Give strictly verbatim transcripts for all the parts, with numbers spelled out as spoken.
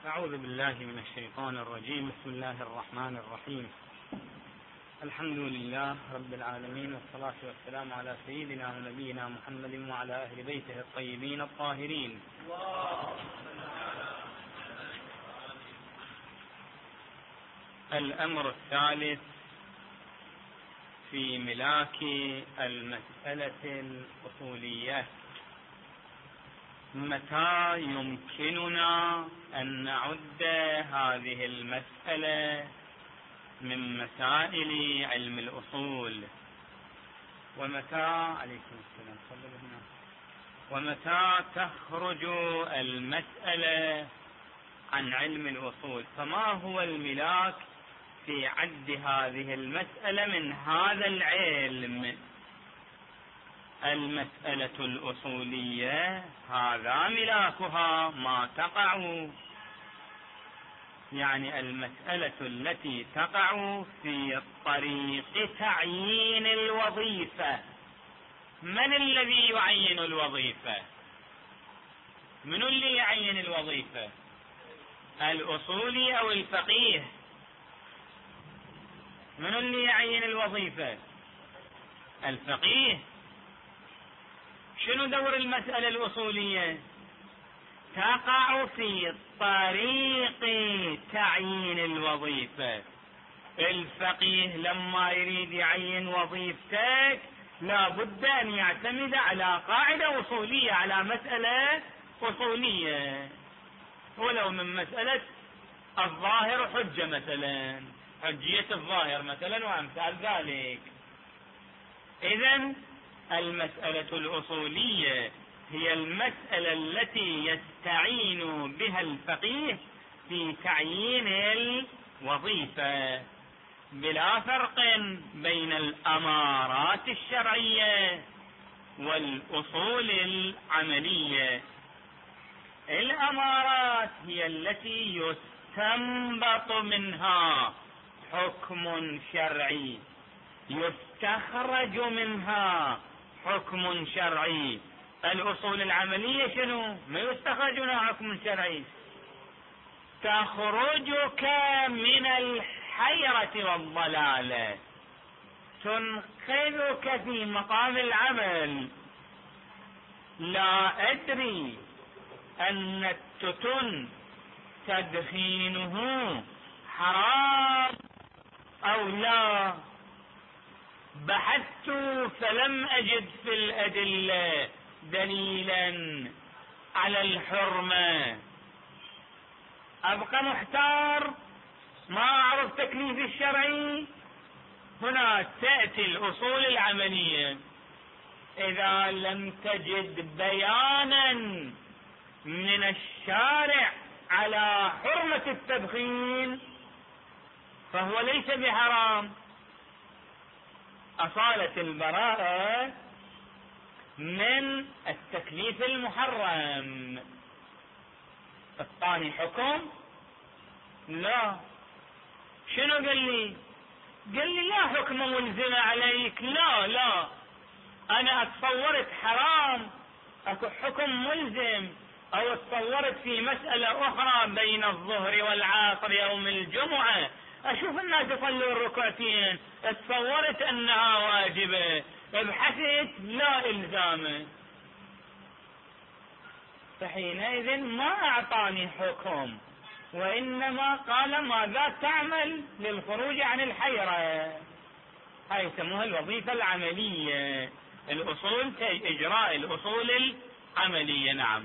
أعوذ بالله من الشيطان الرجيم. بسم الله الرحمن الرحيم. الحمد لله رب العالمين، والصلاة والسلام على سيدنا ونبينا محمد وعلى أهل بيته الطيبين الطاهرين. الأمر الثالث في ملاك المسألة الأصولية: متى يمكننا أن نعد هذه المسألة من مسائل علم الأصول؟ ومتى عليكم السلام هنا ومتى تخرج المسألة عن علم الأصول؟ فما هو الملاك في عد هذه المسألة من هذا العلم؟ المسألة الأصولية هذا ملاكها ما تقع، يعني المسألة التي تقع في طريق تعيين الوظيفة. من الذي يعين الوظيفة؟ من اللي يعين الوظيفة؟ الأصولي أو الفقيه؟ من اللي يعين الوظيفة؟ الفقيه. شنو دور المسألة الأصولية؟ تقع في طريق تعيين الوظيفة. الفقيه لما يريد يعين وظيفتك لا بد أن يعتمد على قاعدة أصولية، على مسألة أصولية، ولو من مسألة الظاهر حجة مثلا، حجية الظاهر مثلا وأمثال ذلك. إذن المسألة الأصولية هي المسألة التي يستعين بها الفقيه في تعيين الوظيفة، بلا فرق بين الأمارات الشرعية والأصول العملية. الأمارات هي التي يستنبط منها حكم شرعي، يستخرج منها حكم شرعي. الأصول العملية شنو؟ ما يستخرج منها حكم شرعي، تخرجك من الحيرة والضلالة، تنقذك في مقام العمل. لا أدري أن التتن تدخينه حرام أو لا، بحثت فلم أجد في الأدلة دليلا على الحرمة، أبقى محتار ما أعرف تكليف الشرعي. هنا تأتي الأصول العملية: إذا لم تجد بيانا من الشارع على حرمة التدخين فهو ليس بحرام. أصالة البراءة من التكليف المحرم. الثاني حكم؟ لا. شنو قال لي؟ قال لي لا حكم ملزم عليك. لا لا أنا اتصورت حرام اكو حكم ملزم، او اتصورت في مسألة اخرى بين الظهر والعصر يوم الجمعة اشوف الناس يصلوا الركعتين، اتصورت انها واجبة، ابحثت لا الزامه، فحينئذ ما اعطاني حكم، وانما قال ماذا تعمل للخروج عن الحيرة. هاي يسموها الوظيفة العملية، الاصول اجراء الاصول العملية. نعم.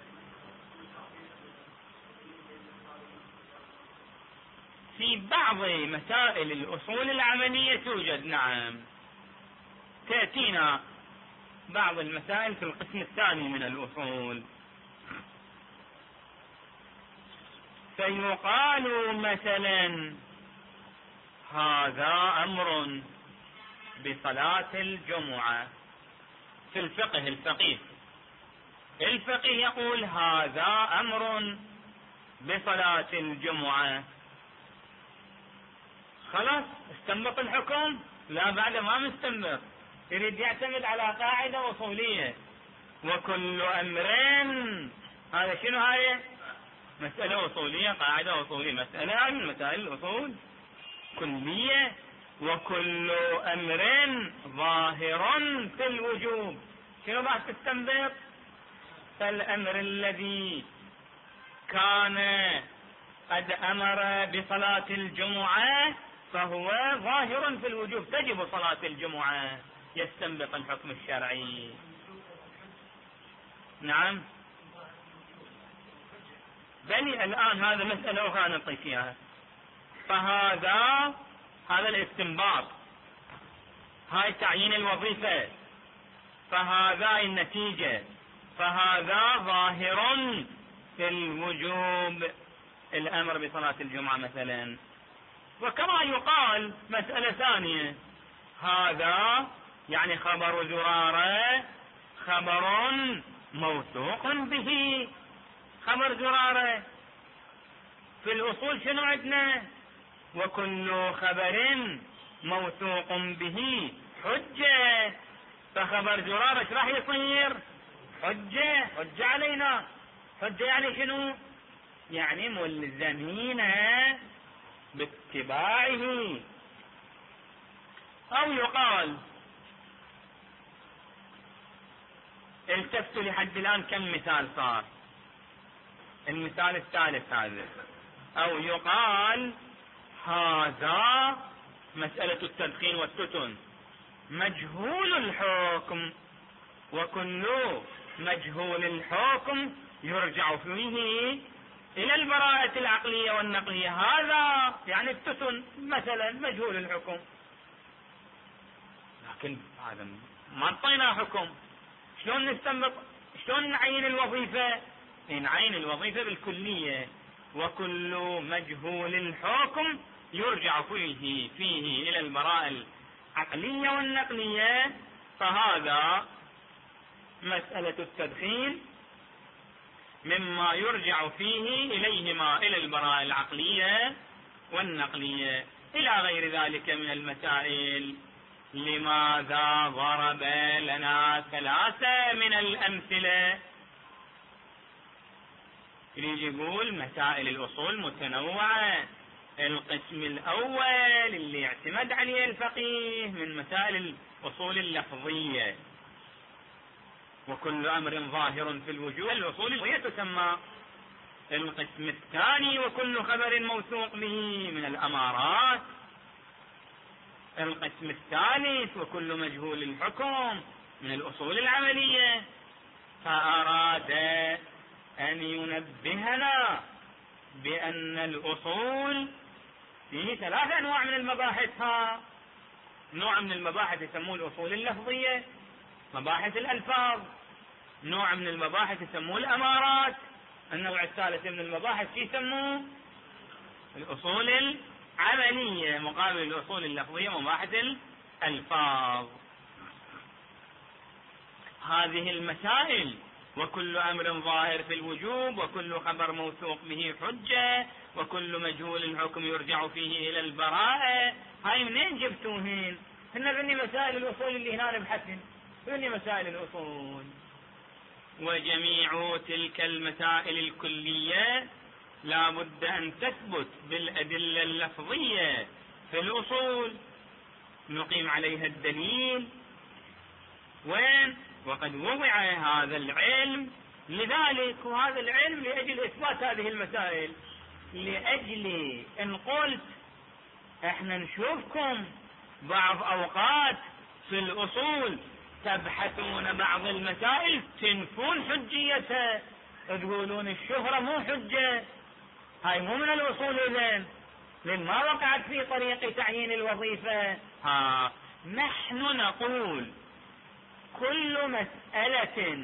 في بعض مسائل الأصول العملية توجد. نعم، تأتينا بعض المسائل في القسم الثاني من الأصول. فيقال مثلا هذا أمر بصلاة الجمعة. في الفقه الفقيه الفقيه يقول هذا أمر بصلاة الجمعة. خلاص استنبط الحكم؟ لا، بعد ما مستنبط، يريد يعتمد على قاعدة أصولية: وكل أمر، هذا شنو هاي؟ مسألة أصولية، قاعدة أصولية، مسألة من مسائل الأصول كلية. وكل أمر ظاهر في الوجوب، شنو راح تستنبط؟ فالأمر الذي كان قد أمر بصلاة الجمعة فهو ظاهر في الوجوب، تجب صلاة الجمعة، يستنبط الحكم الشرعي. نعم، بني الآن هذا مسألة أخرى نعطي فيها. فهذا هذا الاستنباط، هاي تعيين الوظيفة، فهذا النتيجة، فهذا ظاهر في الوجوب، الأمر بصلاة الجمعة مثلا. وكما يقال مسألة ثانية، هذا يعني خبر زرارة خبر موثوق به. خبر زرارة في الأصول شنو عندنا؟ وكل خبر موثوق به حجة. فخبر زرارة ايش راح يصير؟ حجة، حجة علينا. حجة يعني شنو؟ يعني ملزمين باتباعه. أو يقال، التفتوا لحد الآن كم مثال صار؟ المثال الثالث هذا. أو يقال هذا مسألة التدخين والتتن مجهول الحكم، وكل مجهول الحكم يرجع فيه إلى البراءة العقلية والنقلية. هذا يعني التتن مثلا مجهول الحكم، لكن هذا ما اعطينا حكم، شلون نستنبط؟ شلون نعين الوظيفة؟ نعين الوظيفة بالكلية. وكل مجهول الحكم يرجع فيه فيه إلى البراءة العقلية والنقلية. فهذا مسألة التدخين مما يرجع فيه إليهما إلى البراءة العقلية والنقلية، إلى غير ذلك من المسائل. لماذا ضرب لنا ثلاثة من الأمثلة؟ يريد يقول مسائل الأصول متنوعة. القسم الأول اللي اعتمد عليه الفقيه من مسائل الأصول اللفظية، وكل أمر ظاهر في الوجوب، الأصول اللفظية تسمى. القسم الثاني وكل خبر موثوق به من الأمارات. القسم الثالث وكل مجهول الحكم من الأصول العملية. فأراد أن ينبهنا بأن الأصول فيه ثلاث أنواع من المباحث. نوع من المباحث يسموه الأصول اللفظية، مباحث الألفاظ. نوع من المباحث يسموه الأمارات. النوع الثالث من المباحث يسموه الأصول العملية، مقابل الأصول اللفظية مباحث الألفاظ. هذه المسائل وكل أمر ظاهر في الوجوب، وكل خبر موثوق به حجة، وكل مجهول الحكم يرجع فيه إلى البراءة، هاي منين جبتوهن؟ هن ذني مسائل الأصول اللي هنا نبحثن، ذني مسائل الأصول. وجميع تلك المسائل الكلية لا بد أن تثبت بالأدلة اللفظية في الأصول، نقيم عليها الدليل. وين؟ وقد وضع هذا العلم لذلك، وهذا العلم لأجل إثبات هذه المسائل. لأجل إن قلت احنا نشوفكم بعض أوقات في الأصول تبحثون بعض المسائل تنفون حجيتها، تقولون الشهرة مو حجة، هاي مو من الأصول، إذن لأن ما وقعت في طريق تعيين الوظيفة. ها نحن نقول كل مسألة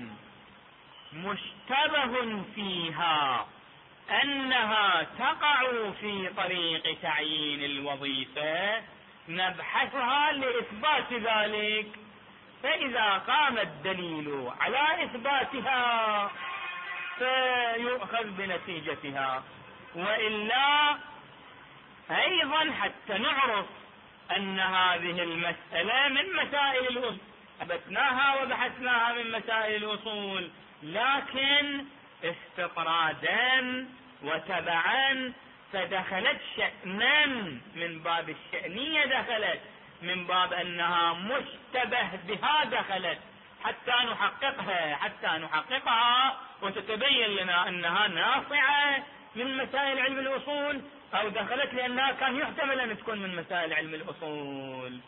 مشتبه فيها أنها تقع في طريق تعيين الوظيفة نبحثها لإثبات ذلك، فإذا قام الدليل على إثباتها فيؤخذ بنتيجتها، وإلا أيضا حتى نعرف أن هذه المسألة من مسائل الأصول أثبتناها وبحثناها من مسائل الأصول، لكن استطرادا وتبعا، فدخلت شأنا من باب الشأنية، دخلت من باب أنها مشتبه بها، دخلت حتى نحققها حتى نحققها وتتبين لنا أنها ناصعة من مسائل علم الأصول، أو دخلت لأنها كان يحتمل أن تكون من مسائل علم الأصول.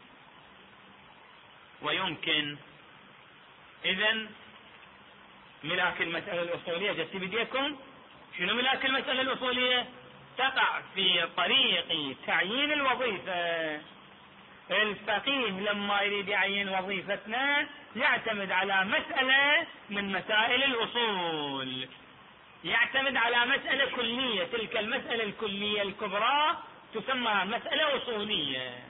ويمكن إذن ملاك المسألة الأصولية جت بديكم. شنو ملاك المسألة الأصولية؟ تقع في طريق تعيين الوظيفة. الفقيه لما يريد يعين وظيفتنا يعتمد على مسألة من مسائل الأصول، يعتمد على مسألة كلية، تلك المسألة الكلية الكبرى تسمى مسألة أصولية.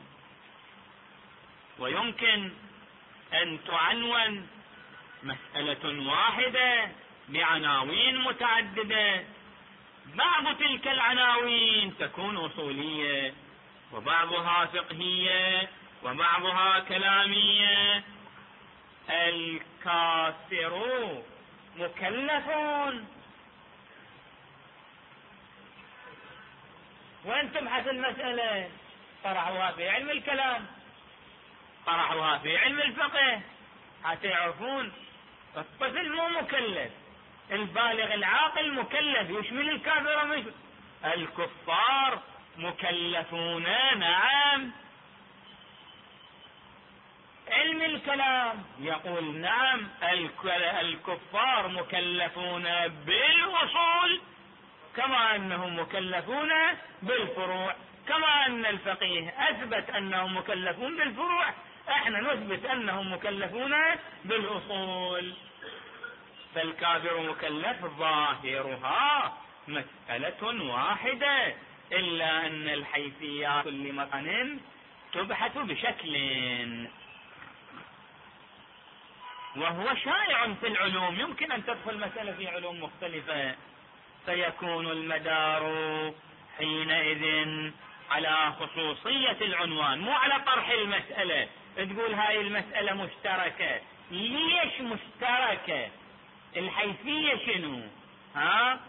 ويمكن أن تعنون مسألة واحدة بعناوين متعددة، بعض تلك العناوين تكون أصولية وبعضها فقهية وبعضها كلامية. الكافر مكلفون، وانتم حسب المسألة طرحوها في علم الكلام، طرحوها في علم الفقه، حتى يعرفون الطفل مو مكلف، البالغ العاقل مكلف، يشمل الكافر ومش الكفار مكلفون. نعم، علم الكلام يقول نعم الكفار مكلفون بالأصول كما أنهم مكلفون بالفروع، كما أن الفقيه أثبت أنهم مكلفون بالفروع، احنا نثبت أنهم مكلفون بالأصول. فالكافر مكلف ظاهرها مسألة واحدة، إلا أن الحيثيات كل مكان تبحث بشكل، وهو شائع في العلوم، يمكن أن تدخل مسألة في علوم مختلفة، فيكون المدار حينئذ على خصوصية العنوان، مو على طرح المسألة. تقول هاي المسألة مشتركة، ليش مشتركة؟ الحيثية شنو؟ ها؟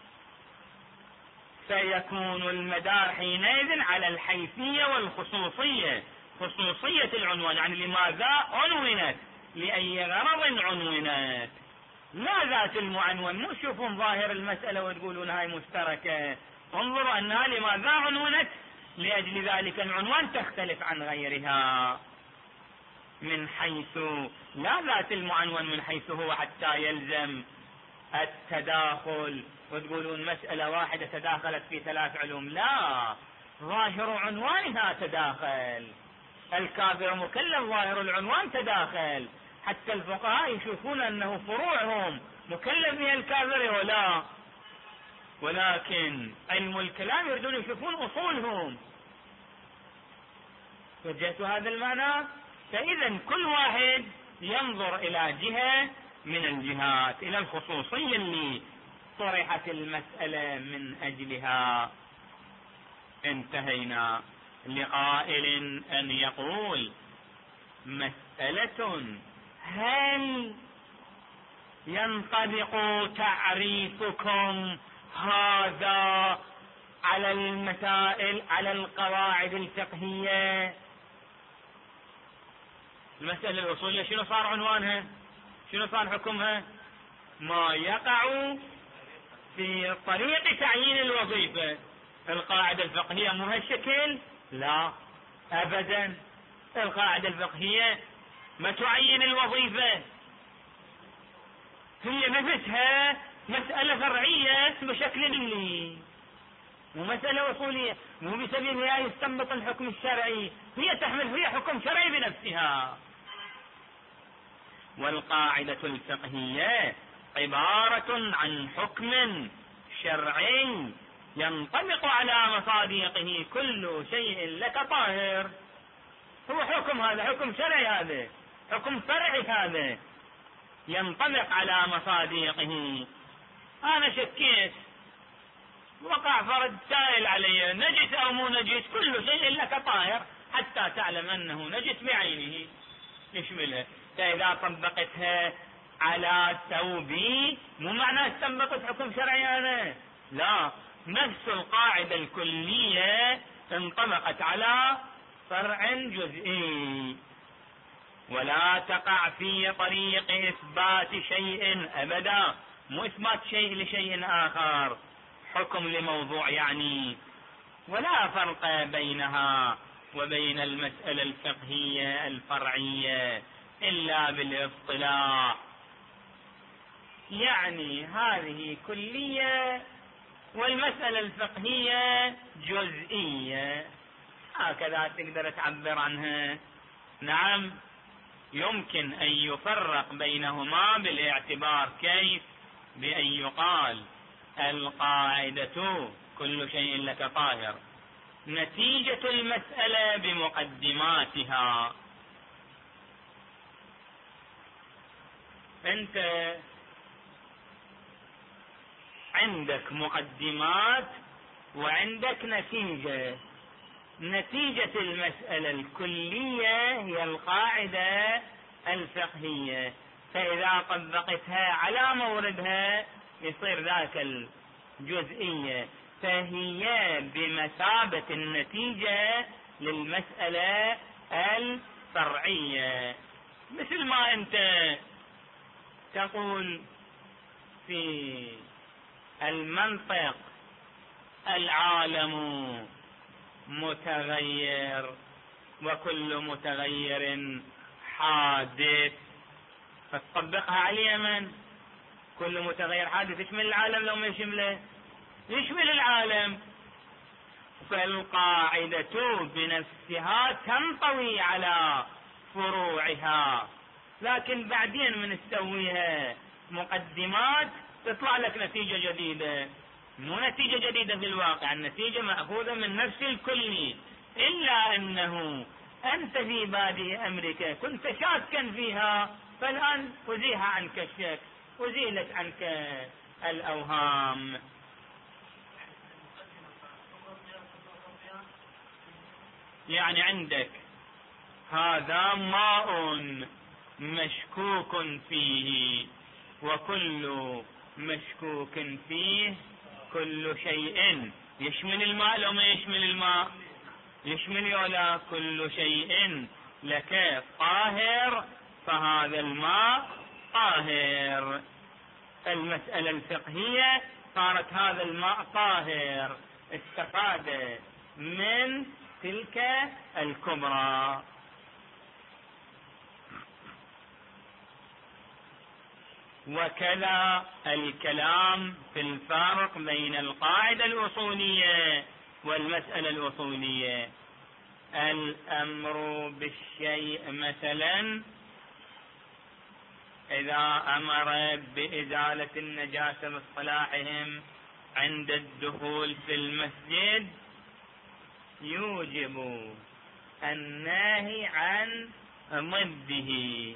فيكون المدار حينئذ على الحيثية والخصوصية، خصوصية العنوان، يعني لماذا عنونت، لأي غرض عنونت، لا ذات المعنون. مو تشوفون ظاهر المسألة وتقولون هاي مشتركة، انظروا أنها لماذا عنونت، لأجل ذلك العنوان تختلف عن غيرها من حيث لا ذات المعنون، من حيث هو حتى يلزم التداخل وتقولون مسألة واحدة تداخلت في ثلاث علوم، لا، ظاهر عنوانها تداخل. الكافر مكلف، ظاهر العنوان تداخل، حتى الفقهاء يشوفون أنه فروعهم مكلف بها الكافر ولا، ولكن علم الكلام يريدون يشوفون أصولهم. وجهت هذا المعنى. فإذا كل واحد ينظر إلى جهة من الجهات، إلى الخصوصية اللي طرحت المسألة من أجلها. انتهينا. لقائل أن يقول مسألة هل ينطبق تعريفكم هذا على المسائل، على القواعد الفقهية؟ المسألة الأصولية شنو صار عنوانها؟ شنو صار حكمها؟ ما يقع في طريق تعيين الوظيفة. القاعدة الفقهية مو هالشكل؟ لا أبدا، القاعدة الفقهية ما تعين الوظيفة، هي نفسها مسألة فرعية بشكل علمي، مو مسألة أصولية، مو بسبيلها يستنبط الحكم الشرعي، هي تحمل هي حكم شرعي بنفسها. والقاعدة الفقهية عبارة عن حكم شرعي ينطبق على مصادقه كل شيء لك طاهر. هو حكم، هذا حكم شرعي، هذا حكم فرعي، هذا ينطبق على مصادقه. أنا شكيت، وقع فرد سائل علي نجس أو مو نجس، كل شيء لك طاهر حتى تعلم أنه نجس بعينه، يشملها. فإذا طبقتها على ثوبي مو معنى استنبطت حكم شرعي، أنا لا، نفس القاعدة الكلية انطبقت على فرع جزئي. ولا تقع في طريق إثبات شيء أبدا، مو إثبات شيء لشيء آخر، حكم لموضوع يعني. ولا فرق بينها وبين المسألة الفقهية الفرعية إلا بالاصطلاح، يعني هذه كلية والمسألة الفقهية جزئية، هكذا تقدر تعبر عنها. نعم، يمكن أن يفرق بينهما بالاعتبار. كيف؟ بأن يقال القاعدة كل شيء لك طاهر، نتيجة المسألة بمقدماتها. أنت عندك مقدمات وعندك نتيجة، نتيجة المسألة الكلية هي القاعدة الفقهية، فإذا طبقتها على موردها يصير ذاك الجزئية، فهي بمثابة النتيجة للمسألة الفرعية. مثل ما أنت تقول في المنطق العالم متغير وكل متغير حادث، فتطبقها على من؟ كل متغير حادث يشمل العالم لو ما يشمله؟ يشمل العالم. فالقاعدة بنفسها تنطوي على فروعها، لكن بعدين من تسويها مقدمات تطلع لك نتيجة جديدة، مو نتيجة جديدة في الواقع، النتيجة مأخوذة من نفس الكلي، إلا أنه أنت في بادئ أمرك كنت شاكا فيها، فالآن أزيح عنك الشك، أزيلت عنك الأوهام. يعني عندك هذا ماء مشكوك فيه، وكل مشكوك فيه كل شيء يشمل الماء لو ما يشمل الماء؟ يشمل يولا كل شيء لك طاهر، فهذا الماء طاهر. المسألة الفقهية صارت هذا الماء طاهر، استفاد من تلك الكبرى. وكذا الكلام في الفرق بين القاعدة الأصولية والمسألة الأصولية. الأمر بالشيء مثلا إذا أمر بإزالة النجاسة باصطلاحهم عند الدخول في المسجد يوجب النهي عن ضده.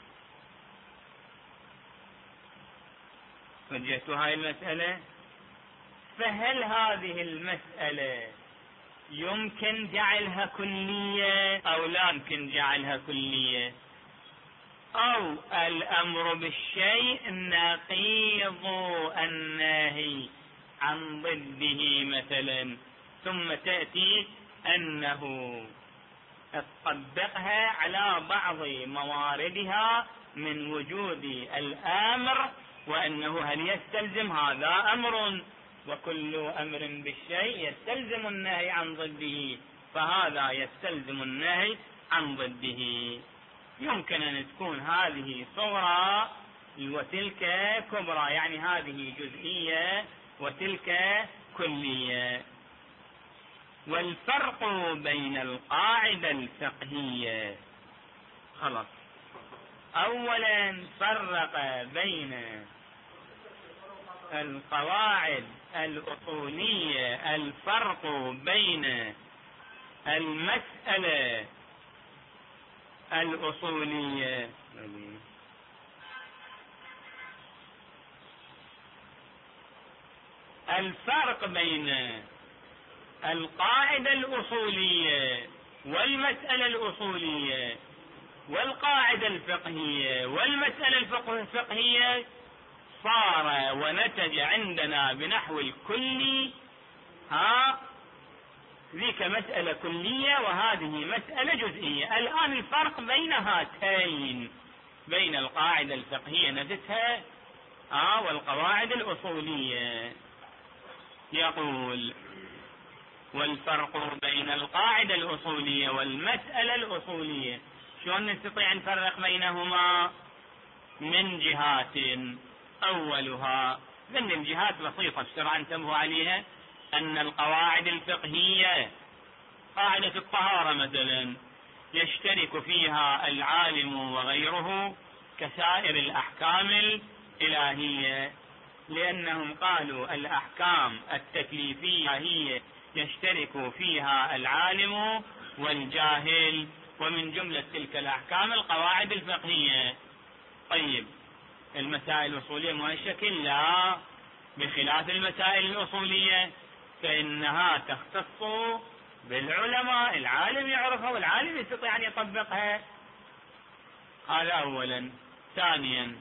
وجهت هاي المسألة، فهل هذه المسألة يمكن جعلها كلية أو لا يمكن جعلها كلية؟ أو الأمر بالشيء نقيض النهي عن ضده مثلا، ثم تأتي أنه تطبقها على بعض مواردها من وجود الأمر، وأنه هل يستلزم هذا أمر، وكل أمر بالشيء يستلزم النهي عن ضده، فهذا يستلزم النهي عن ضده. يمكن أن تكون هذه صغرى وتلك كبرى، يعني هذه جزئية وتلك كلية. والفرق بين القاعدة الفقهية، خلاص، أولا فرق بين القواعد الأصولية، الفرق بين المسألة الأصولية الفرق بين القاعدة الأصولية والمسألة الأصولية والقاعدة الفقهية والمسألة الفقهية صار ونتج عندنا بنحو الكلي، ها ذيك مسألة كلية وهذه مسألة جزئية. الآن الفرق بين هاتين، بين القاعدة الفقهية نفسها ها والقواعد الأصولية. يقول: والفرق بين القاعدة الأصولية والمسألة الأصولية. شلون نستطيع أن نفرق بينهما؟ من جهات. أولها من الجهات بسيطة بسرعة انتبهوا عليها، أن القواعد الفقهية قاعدة الطهارة مثلا يشترك فيها العالم وغيره كسائر الأحكام الإلهية، لأنهم قالوا الأحكام التكليفية هي يشترك فيها العالم والجاهل، ومن جملة تلك الأحكام القواعد الفقهية. طيب المسائل الأصولية ما الشكل؟ لا، بخلاف المسائل الأصولية فإنها تختص بالعلماء، العالم يعرفها والعالم يستطيع أن يطبقها. هذا أولا. ثانيا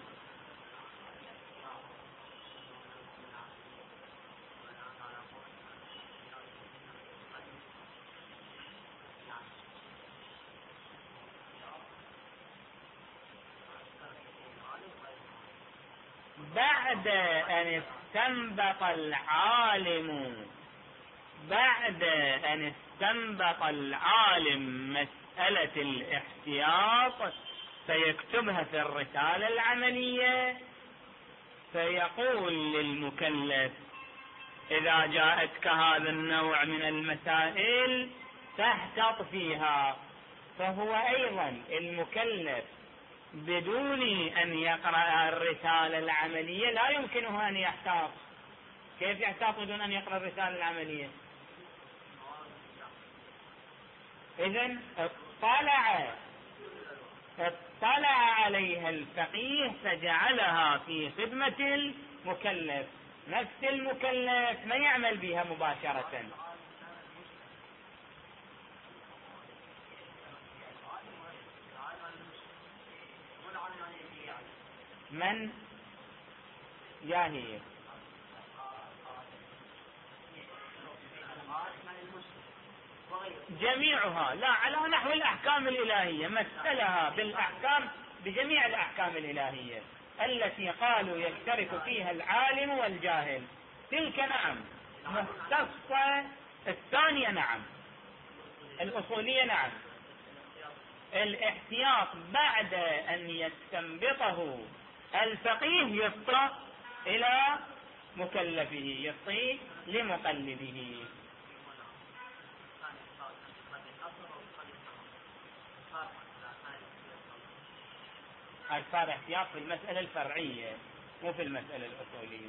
بعد أن استنبط العالم بعد أن استنبط العالم مسألة الاحتياط فيكتبها في الرسالة العملية، فيقول للمكلف: إذا جاءتك هذا النوع من المسائل تحتاط فيها. فهو أيضا المكلف بدون أن يقرأ الرسالة العملية لا يمكنه أن يحتاط. كيف يحتاط بدون أن يقرأ الرسالة العملية؟ إذن اطلع اطلع عليها الفقيه فجعلها في خدمة المكلف، نفس المكلف ما يعمل بها مباشرة. من جاهية جميعها، لا على نحو الأحكام الإلهية، مثلها بالأحكام بجميع الأحكام الإلهية التي قالوا يشترك فيها العالم والجاهل. تلك نعم مختصة، الثانية نعم، الأصولية نعم. الاحتياط بعد أن يستنبطه الفقيه يفطر إلى مكلفه، يفطي لمقلده. صار احتياط في المسألة الفرعية مو في المسألة الأصولية.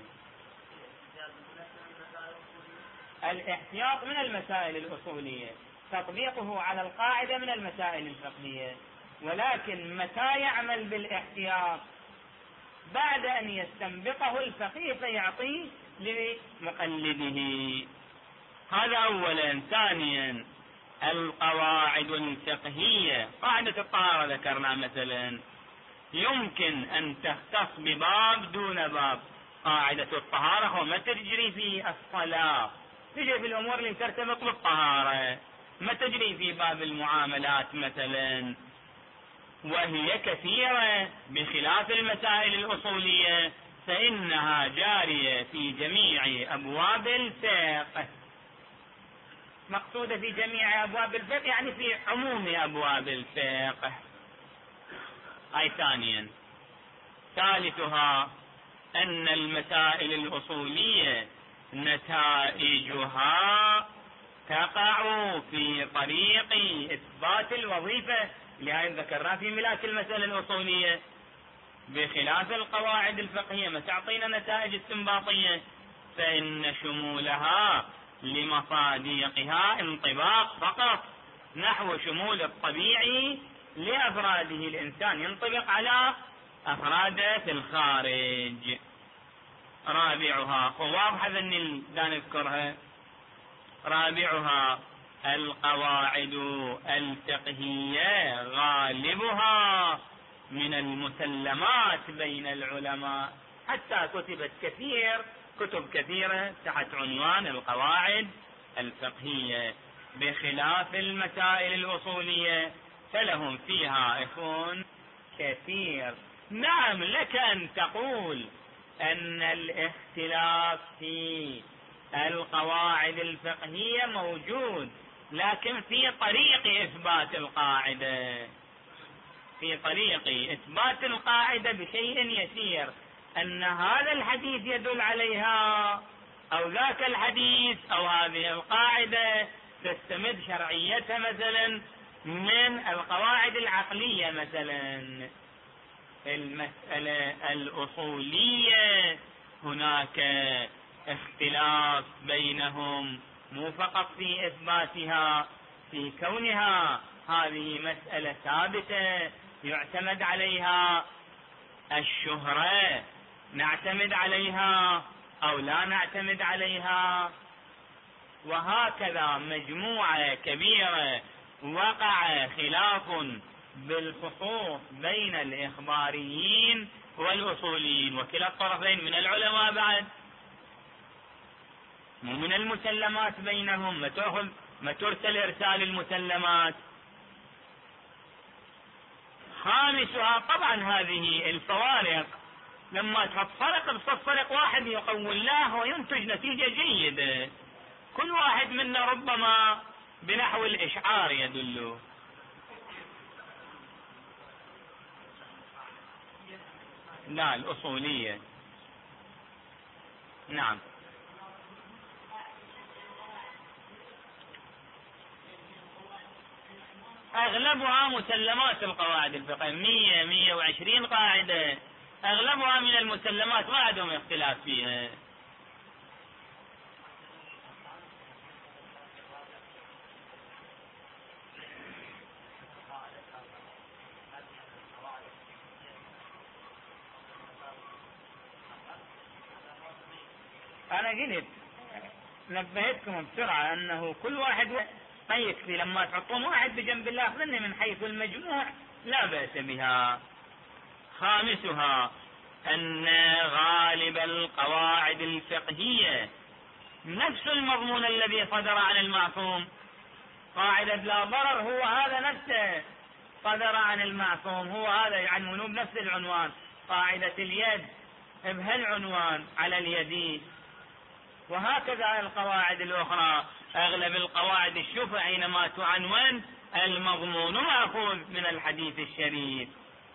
الاحتياط من المسائل الأصولية، تطبيقه على القاعدة من المسائل الفقهية، ولكن متى يعمل بالاحتياط؟ بعد أن يستنبطه الفقيه فيعطيه لمقلده. هذا أولا. ثانيا القواعد الفقهية، قاعدة الطهارة ذكرنا مثلا يمكن أن تختص بباب دون باب. قاعدة الطهارة وما تجري في الصلاة، تجري في الأمور اللي ترتبط بالطهارة، ما تجري في باب المعاملات مثلا، وهي كثيرة بخلاف المسائل الأصولية فإنها جارية في جميع أبواب الفقه. مقصودة في جميع أبواب الفقه يعني في عموم أبواب الفقه. هاي ثانيا. ثالثها أن المسائل الأصولية نتائجها تقع في طريق إثبات الوظيفة، لهذا ذكرنا في ملاك المسألة الأصولية، بخلاف القواعد الفقهية ما تعطينا نتائج استنباطية، فإن شمولها لمصادقها انطباق فقط، نحو شمول الطبيعي لأفراده الإنسان ينطبق على أفراده في الخارج. رابعها، وواضحة ذني لا نذكرها، رابعها القواعد الفقهية غالبها من المسلمات بين العلماء، حتى كتبت كثير كتب كثيرة تحت عنوان القواعد الفقهية، بخلاف المسائل الأصولية فلهم فيها إخوان كثير. نعم، لك أن تقول أن الاختلاف في القواعد الفقهية موجود، لكن في طريق إثبات القاعدة في طريق إثبات القاعدة بشيء يسير، أن هذا الحديث يدل عليها أو ذاك الحديث أو هذه القاعدة تستمد شرعيتها مثلا من القواعد العقلية. مثلا المسألة الأصولية هناك اختلاف بينهم، مو فقط في إثباتها، في كونها هذه مسألة ثابتة يعتمد عليها، الشهرة نعتمد عليها أو لا نعتمد عليها، وهكذا مجموعة كبيرة وقع خلاف بالخصوص بين الإخباريين والأصوليين، وكلا الطرفين من العلماء بعد، مو من المسلمات بينهم، ما تأخذ ما ترسل إرسال المسلمات. خامسها طبعا هذه الفوارق، لما تحط فرق بصف فرق واحد يقول له وينتج نتيجة جيدة، كل واحد منا ربما بنحو الإشعار يدل. لا، الأصولية نعم. أغلبها مسلمات القواعد الفقهية، مية مية وعشرين قاعدة، أغلبها من المسلمات ما عندهم اختلاف فيها. أنا قلت نبهتكم بسرعة أنه كل واحد ما يكفي، لما تحطون واحد بجنب الآخر من حيث المجموع لا بأس بها. خامسها أن غالب القواعد الفقهية نفس المضمون الذي صدر عن المعصوم. قاعدة لا ضرر هو هذا نفسه صدر عن المعصوم، هو هذا يعنونه بنفس العنوان. قاعدة اليد بهالعنوان على اليدين، وهكذا القواعد الأخرى. أغلب القواعد الشفع حينما تعنون المضمون مأخوذ من الحديث الشريف،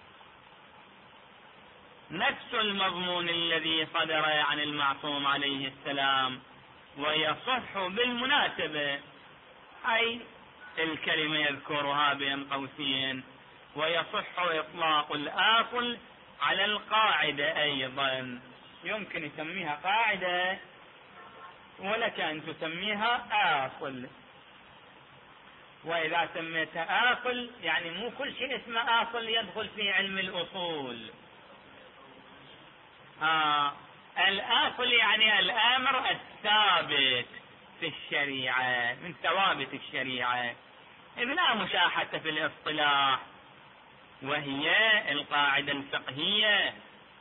نفس المضمون الذي صدر عن المعصوم عليه السلام. ويصح بالمناسبة، أي الكلمة يذكرها بين قوسين، ويصح إطلاق الآصل على القاعدة أيضا. يمكن يسميها قاعدة ولك أن تسميها آصل، وإذا سميتها آصل يعني مو كل شيء اسمه آصل يدخل في علم الأصول. آه الآصل يعني الأمر الثابت في الشريعة، من ثوابت الشريعة، إذ لا مشاحة في الاصطلاح. وهي القاعدة الفقهية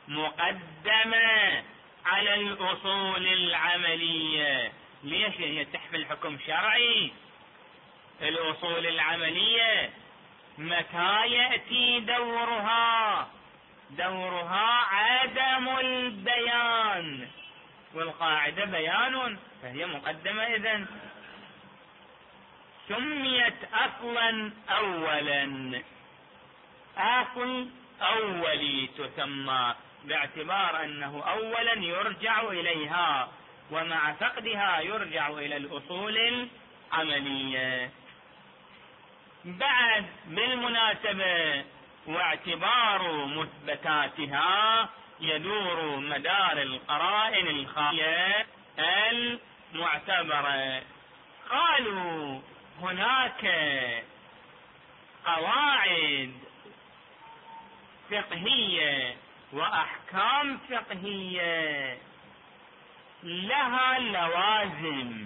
مقدمة على الأصول العملية. ليش؟ هي تحمل حكم شرعي. الأصول العملية متى يأتي دورها؟ دورها عدم البيان، والقاعدة بيان، فهي مقدمة. إذن سميت أصلا أولا، أصل أولي تسمى، باعتبار أنه أولا يرجع إليها، ومع فقدها يرجع إلى الأصول العملية. بعد بالمناسبة واعتبار مثبتاتها يدور مدار القرائن الخالية المعتبرة. قالوا هناك قواعد فقهية وأحكام فقهية لها لوازم،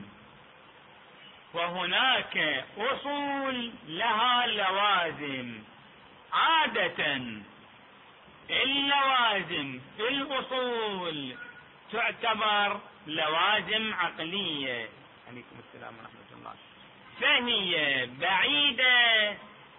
وهناك أصول لها لوازم. عادة اللوازم في الأصول تعتبر لوازم عقلية. عليكم السلام ورحمة الله. فهي بعيدة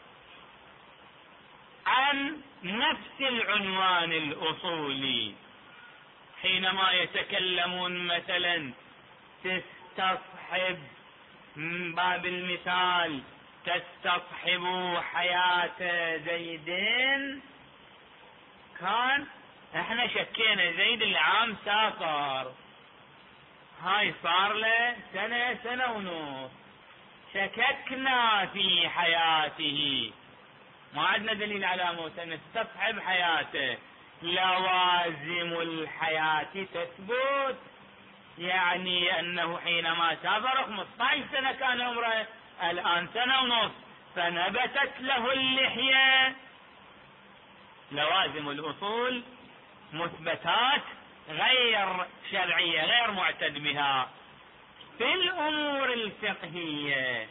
عن نفس العنوان الأصولي. حينما يتكلمون مثلا تستصحب، من باب المثال تستصحب حياة زيدين، كان احنا شكينا زيد العام سافر، هاي صار له سنة سنة ونص، شككنا في حياته، ما عندنا دليل على موته، نستصحب حياته. لوازم الحياة تثبت، يعني أنه حينما سافر خمسة عشر سنة كان عمره، الآن سنة ونص، فنبتت له اللحية. لوازم الأصول مثبتات غير شرعية، غير معتد بها. في الأمور الفقهية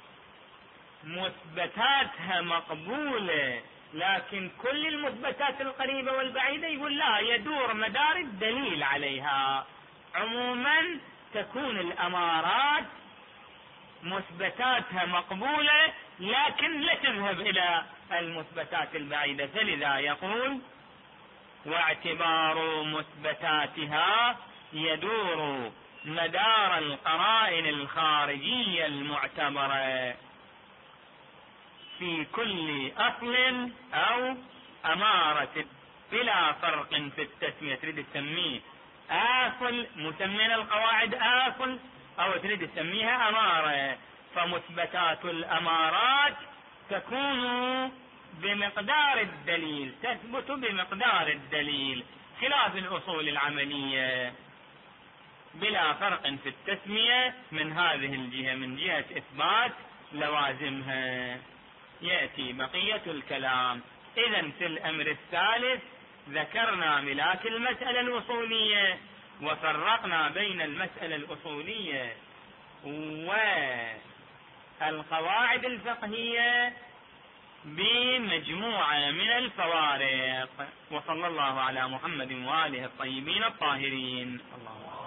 مثبتاتها مقبولة، لكن كل المثبتات القريبة والبعيدة يقول لا، يدور مدار الدليل عليها. عموما تكون الأمارات مثبتاتها مقبولة، لكن لا تذهب إلى المثبتات البعيدة. فلذا يقول واعتبار مثبتاتها يدور مدار القرائن الخارجية المعتبرة في كل أصل أو أمارة، بلا فرق في التسمية. تريد تسميه أصل، مسمين القواعد أصل، أو تريد تسميها أمارة، فمثبتات الأمارات تكون بمقدار الدليل، تثبت بمقدار الدليل، خلاف الأصول العملية، بلا فرق في التسمية من هذه الجهة، من جهة إثبات لوازمها. يأتي بقية الكلام. إذن في الأمر الثالث ذكرنا ملاك المسألة الأصولية، وفرقنا بين المسألة الأصولية والقواعد الفقهية بمجموعة من الفوارق. وصلى الله على محمد وآله الطيبين الطاهرين. الله